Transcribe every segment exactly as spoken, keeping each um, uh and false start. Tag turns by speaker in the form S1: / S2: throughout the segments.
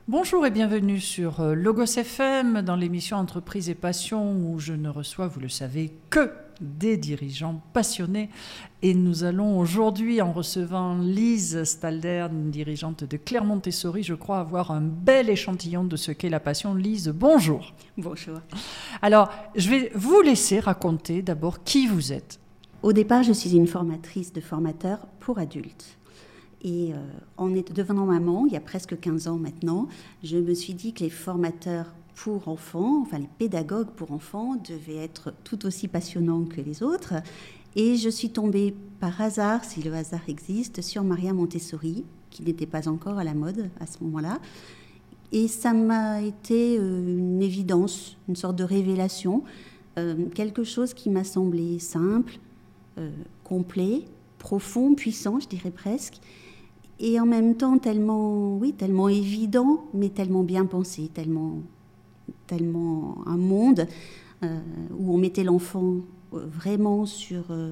S1: Bonjour et bienvenue sur Logos F M dans l'émission Entreprise et Passion où je ne reçois, vous le savez, que des dirigeants passionnés. Et nous allons aujourd'hui, en recevant Lise Stalder, une dirigeante de Claire Montessori, je crois avoir un bel échantillon de ce qu'est la passion. Lise, bonjour.
S2: Bonjour.
S1: Alors, je vais vous laisser raconter d'abord qui vous êtes.
S2: Au départ, je suis une formatrice de formateurs pour adultes. Et euh, en devenant maman, il y a presque quinze ans maintenant, je me suis dit que les formateurs pour enfants, enfin les pédagogues pour enfants, devaient être tout aussi passionnants que les autres. Et je suis tombée par hasard, si le hasard existe, sur Maria Montessori, qui n'était pas encore à la mode à ce moment-là. Et ça m'a été euh, une évidence, une sorte de révélation, euh, quelque chose qui m'a semblé simple, euh, complet, profond, puissant, je dirais presque. Et en même temps, tellement, oui, tellement évident, mais tellement bien pensé, tellement, tellement un monde euh, où on mettait l'enfant vraiment sur... Euh,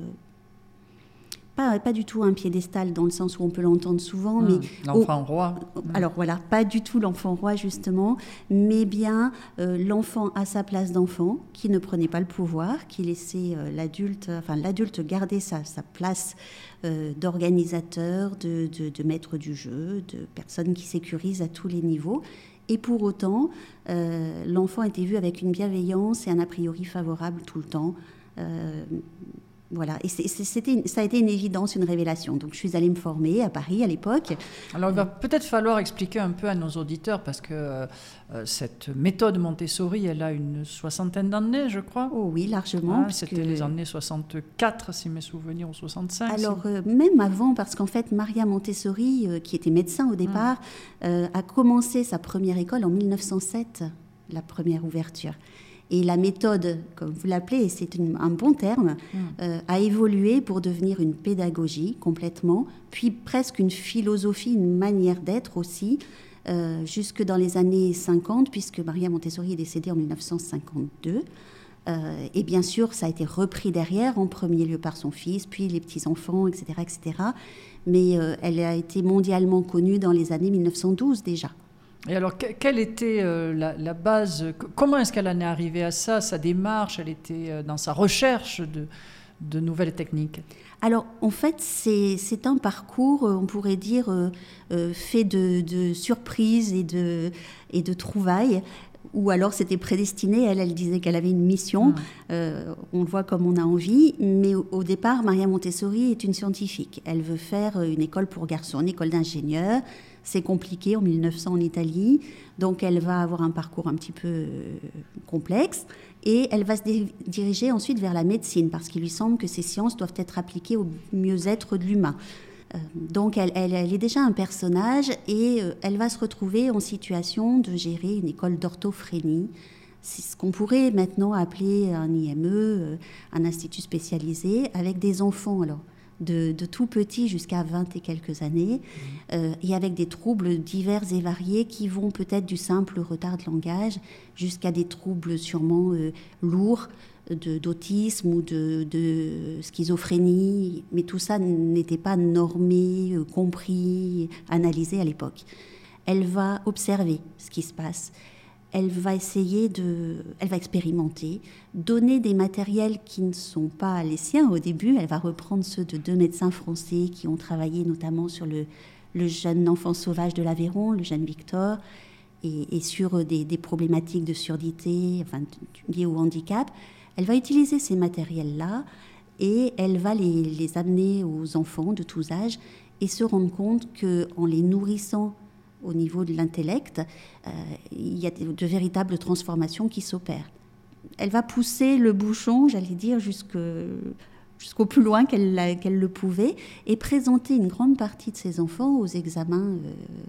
S2: pas, pas du tout un piédestal dans le sens où on peut l'entendre souvent,
S1: mmh,
S2: mais...
S1: L'enfant
S2: au,
S1: roi.
S2: Alors voilà, pas du tout l'enfant roi justement, mais bien euh, l'enfant à sa place d'enfant, qui ne prenait pas le pouvoir, qui laissait euh, l'adulte, enfin l'adulte garder sa, sa place euh, d'organisateur, de, de, de maître du jeu, de personne qui sécurise à tous les niveaux. Et pour autant, euh, l'enfant était vu avec une bienveillance et un a priori favorable tout le temps. Euh, Voilà, et c'est, c'était, ça a été une évidence, une révélation. Donc, je suis allée me former à Paris à l'époque.
S1: Alors, il va peut-être falloir expliquer un peu à nos auditeurs, parce que euh, cette méthode Montessori, elle a une soixantaine d'années, je crois.
S2: Oh oui, largement.
S1: Ah, c'était les années soixante-quatre, si mes souvenirs, ou soixante-cinq.
S2: Alors,
S1: si...
S2: euh, même avant, parce qu'en fait, Maria Montessori, euh, qui était médecin au départ, mmh. euh, a commencé sa première école en mille neuf cent sept, la première ouverture. Et la méthode, comme vous l'appelez, et c'est une, un bon terme, mmh. euh, a évolué pour devenir une pédagogie complètement, puis presque une philosophie, une manière d'être aussi, euh, jusque dans les années cinquante, puisque Maria Montessori est décédée en mille neuf cent cinquante-deux. Euh, et bien sûr, ça a été repris derrière, en premier lieu par son fils, puis les petits-enfants, et cetera, et cetera. Mais euh, elle a été mondialement connue dans les années mille neuf cent douze déjà.
S1: Et alors, quelle était euh, la, la base? Comment est-ce qu'elle en est arrivée à ça? Sa démarche, elle était euh, dans sa recherche de, de nouvelles techniques?
S2: Alors, en fait, c'est, c'est un parcours, on pourrait dire, euh, euh, fait de, de surprises et de, et de trouvailles. Ou alors c'était prédestiné, elle, elle disait qu'elle avait une mission, mmh. euh, on le voit comme on a envie, mais au, au départ, Maria Montessori est une scientifique. Elle veut faire une école pour garçons, une école d'ingénieurs. C'est compliqué en mille neuf cents en Italie, donc elle va avoir un parcours un petit peu euh, complexe et elle va se dé- diriger ensuite vers la médecine parce qu'il lui semble que ces sciences doivent être appliquées au mieux-être de l'humain. Euh, donc elle, elle, elle est déjà un personnage et euh, elle va se retrouver en situation de gérer une école d'orthophrénie. C'est ce qu'on pourrait maintenant appeler un I M E, euh, un institut spécialisé avec des enfants alors. De, de tout petit jusqu'à vingt et quelques années, mmh. euh, et avec des troubles divers et variés qui vont peut-être du simple retard de langage jusqu'à des troubles sûrement euh, lourds de, d'autisme ou de, de schizophrénie, mais tout ça n'était pas normé, euh, compris, analysé à l'époque. Elle va observer ce qui se passe. Elle va essayer de, elle va expérimenter, donner des matériels qui ne sont pas les siens au début. Elle va reprendre ceux de deux médecins français qui ont travaillé notamment sur le, le jeune enfant sauvage de l'Aveyron, le jeune Victor, et, et sur des, des problématiques de surdité, enfin, liées au handicap. Elle va utiliser ces matériels-là et elle va les, les amener aux enfants de tous âges et se rendre compte qu'en les nourrissant au niveau de l'intellect, euh, il y a de, de véritables transformations qui s'opèrent. Elle va pousser le bouchon, j'allais dire, jusque, jusqu'au plus loin qu'elle, qu'elle le pouvait, et présenter une grande partie de ses enfants aux examens euh,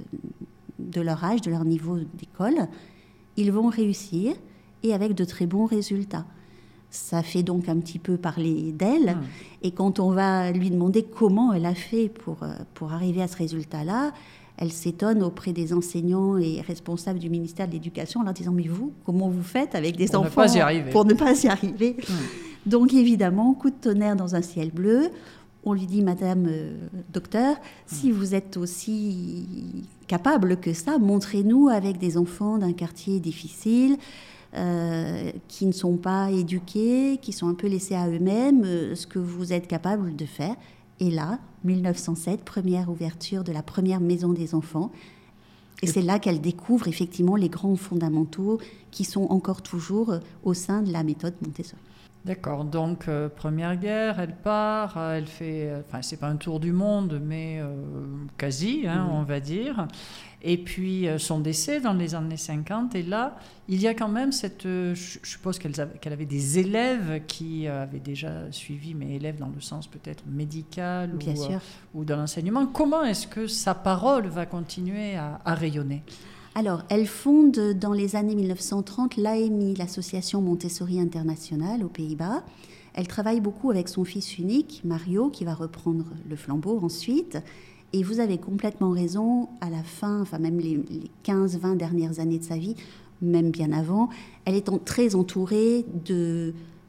S2: de leur âge, de leur niveau d'école. Ils vont réussir, et avec de très bons résultats. Ça fait donc un petit peu parler d'elle, mmh. et quand on va lui demander comment elle a fait pour, pour arriver à ce résultat-là, elle s'étonne auprès des enseignants et responsables du ministère de l'Éducation en leur disant « Mais vous, comment vous faites avec des
S1: pour
S2: enfants
S1: ne pas y arriver.
S2: pour ne pas y arriver mmh. ?» Donc évidemment, coup de tonnerre dans un ciel bleu. On lui dit « Madame euh, docteur, mmh. si vous êtes aussi capable que ça. Montrez-nous avec des enfants d'un quartier difficile, euh, qui ne sont pas éduqués, qui sont un peu laissés à eux-mêmes, euh, ce que vous êtes capable de faire. Et là, mille neuf cent sept, première ouverture de la première maison des enfants. Et c'est là qu'elle découvre effectivement les grands fondamentaux qui sont encore toujours au sein de la méthode Montessori.
S1: D'accord, donc euh, première guerre, elle part, euh, elle fait, euh, enfin c'est pas un tour du monde, mais euh, quasi, hein, oui. on va dire. Et puis euh, son décès dans les années cinquante, et là, il y a quand même cette, euh, je suppose qu'elle avait, qu'elle avait des élèves qui euh, avaient déjà suivi, mais élèves dans le sens peut-être médical
S2: Bien
S1: ou,
S2: sûr.
S1: Euh, ou dans l'enseignement. Comment est-ce que sa parole va continuer à, à rayonner ?
S2: Alors, elle fonde dans les années mille neuf cent trente l'A M I, l'Association Montessori Internationale aux Pays-Bas. Elle travaille beaucoup avec son fils unique, Mario, qui va reprendre le flambeau ensuite. Et vous avez complètement raison, à la fin, enfin même les, les quinze vingt dernières années de sa vie, même bien avant, elle est en, très entourée de,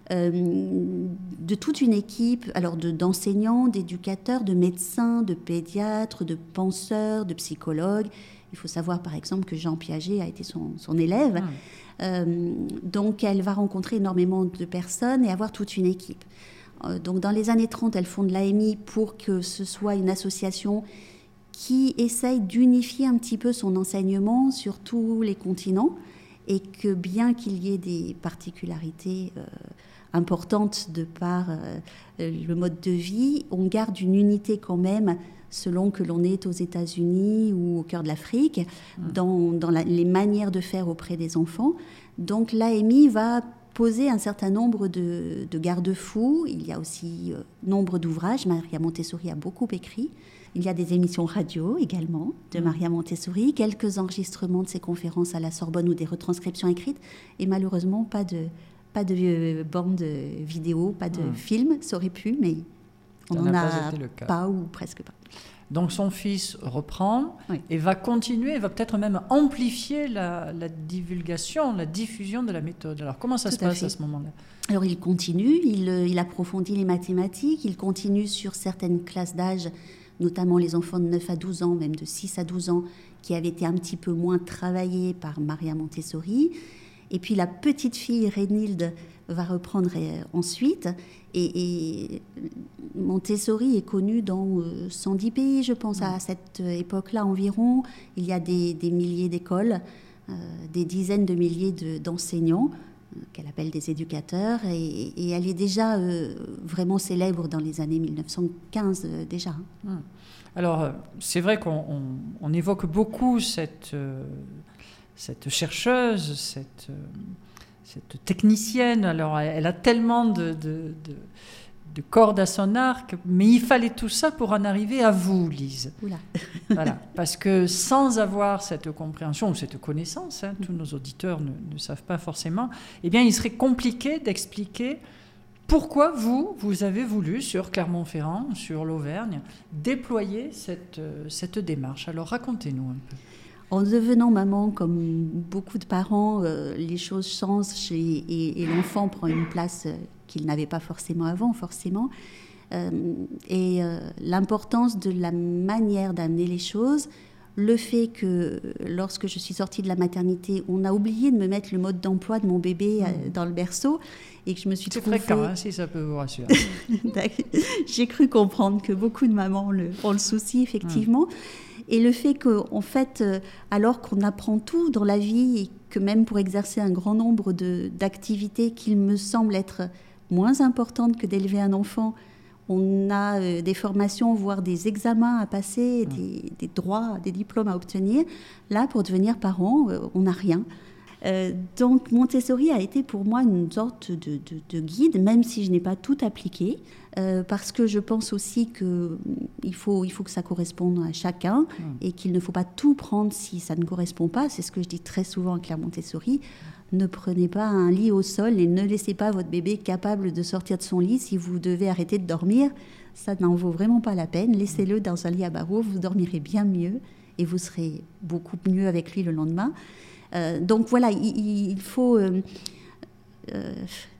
S2: euh, de toute une équipe, alors de, d'enseignants, d'éducateurs, de médecins, de pédiatres, de penseurs, de psychologues. Il faut savoir, par exemple, que Jean Piaget a été son, son élève. Mmh. Euh, donc, elle va rencontrer énormément de personnes et avoir toute une équipe. Euh, donc, dans les années trente, elle fonde l'A M I pour que ce soit une association qui essaye d'unifier un petit peu son enseignement sur tous les continents et que, bien qu'il y ait des particularités euh, importantes de par euh, le mode de vie, on garde une unité quand même selon que l'on est aux États-Unis ou au cœur de l'Afrique, mmh. dans, dans la, les manières de faire auprès des enfants. Donc l'A M I va poser un certain nombre de, de garde-fous. Il y a aussi euh, nombre d'ouvrages. Maria Montessori a beaucoup écrit. Il y a des émissions radio également de mmh. Maria Montessori, quelques enregistrements de ses conférences à la Sorbonne ou des retranscriptions écrites, et malheureusement pas de, pas de euh, bande vidéo, pas de mmh. film. Ça aurait pu, mais on n'en a pas ou presque pas.
S1: Donc son fils reprend
S2: oui.
S1: et va continuer, va peut-être même amplifier la, la divulgation, la diffusion de la méthode. Alors comment ça
S2: Tout
S1: se passe à, à ce moment-là ?
S2: Alors il continue, il, il approfondit les mathématiques, il continue sur certaines classes d'âge, notamment les enfants de neuf à douze ans, même de six à douze ans, qui avaient été un petit peu moins travaillés par Maria Montessori. Et puis la petite fille Reynilde va reprendre ensuite. Et, et Montessori est connue dans cent dix pays, je pense, à cette époque-là environ. Il y a des, des milliers d'écoles, euh, des dizaines de milliers de, d'enseignants, euh, qu'elle appelle des éducateurs. Et, et elle est déjà euh, vraiment célèbre dans les années mille neuf cent quinze euh, déjà.
S1: Hum. Alors, c'est vrai qu'on on, on évoque beaucoup cette, euh, cette chercheuse, cette... Euh, cette technicienne, alors elle a tellement de, de, de, de cordes à son arc, mais il fallait tout ça pour en arriver à vous, Lise.
S2: Oula.
S1: Voilà, parce que sans avoir cette compréhension ou cette connaissance, hein, tous nos auditeurs ne, ne savent pas forcément, eh bien il serait compliqué d'expliquer pourquoi vous, vous avez voulu, sur Clermont-Ferrand, sur l'Auvergne, déployer cette, cette démarche. Alors racontez-nous un peu.
S2: En devenant maman, comme beaucoup de parents, euh, les choses changent et, et, et l'enfant prend une place qu'il n'avait pas forcément avant, forcément. Euh, et euh, l'importance de la manière d'amener les choses, le fait que lorsque je suis sortie de la maternité, on a oublié de me mettre le mode d'emploi de mon bébé euh, dans le berceau et que je me suis
S1: C'est
S2: trouvée...
S1: fréquent, hein, si ça peut vous rassurer.
S2: J'ai cru comprendre que beaucoup de mamans le, ont le souci, effectivement. Mmh. Et le fait qu'en fait, alors qu'on apprend tout dans la vie et que même pour exercer un grand nombre de, d'activités qu'il me semble être moins importantes que d'élever un enfant, on a euh, des formations, voire des examens à passer, des, des droits, des diplômes à obtenir. Là, pour devenir parent, euh, on n'a rien. Euh, donc Montessori a été pour moi une sorte de, de, de guide, même si je n'ai pas tout appliqué, euh, parce que je pense aussi qu'il faut, il faut que ça corresponde à chacun mmh. et qu'il ne faut pas tout prendre si ça ne correspond pas. C'est ce que je dis très souvent à Claire Montessori. Ne prenez pas un lit au sol et ne laissez pas votre bébé capable de sortir de son lit si vous devez arrêter de dormir. Ça n'en vaut vraiment pas la peine. Laissez-le dans un lit à barreaux, vous dormirez bien mieux et vous serez beaucoup mieux avec lui le lendemain. Euh, donc voilà, il, il faut... Euh, euh,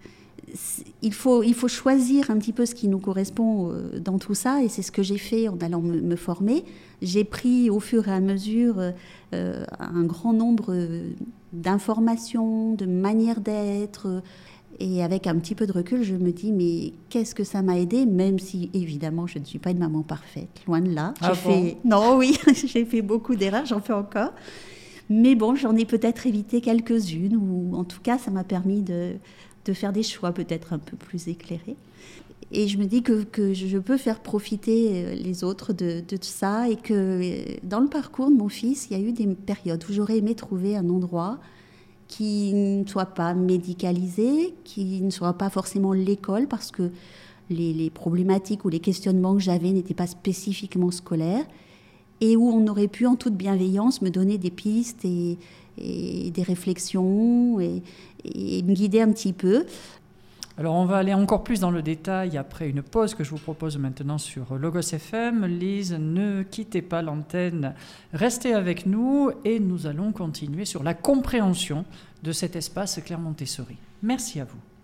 S2: il faut, il faut choisir un petit peu ce qui nous correspond dans tout ça, et c'est ce que j'ai fait en allant me, me former. J'ai pris au fur et à mesure euh, un grand nombre d'informations, de manières d'être, et avec un petit peu de recul, je me dis, mais qu'est-ce que ça m'a aidé, même si, évidemment, je ne suis pas une maman parfaite, loin de là.
S1: Ah
S2: j'ai
S1: bon
S2: fait... Non, oui, j'ai fait beaucoup d'erreurs, j'en fais encore. Mais bon, j'en ai peut-être évité quelques-unes, ou en tout cas, ça m'a permis de, de faire des choix peut-être un peu plus éclairés. Et je me dis que, que je peux faire profiter les autres de, de ça, et que dans le parcours de mon fils, il y a eu des périodes où j'aurais aimé trouver un endroit qui ne soit pas médicalisé, qui ne soit pas forcément l'école, parce que les, les problématiques ou les questionnements que j'avais n'étaient pas spécifiquement scolaires, et où on aurait pu en toute bienveillance me donner des pistes et, et des réflexions et, et me guider un petit peu.
S1: Alors on va aller encore plus dans le détail après une pause que je vous propose maintenant sur Logos F M. Lise, ne quittez pas l'antenne, restez avec nous et nous allons continuer sur la compréhension de cet espace Claire Montessori. Merci à vous.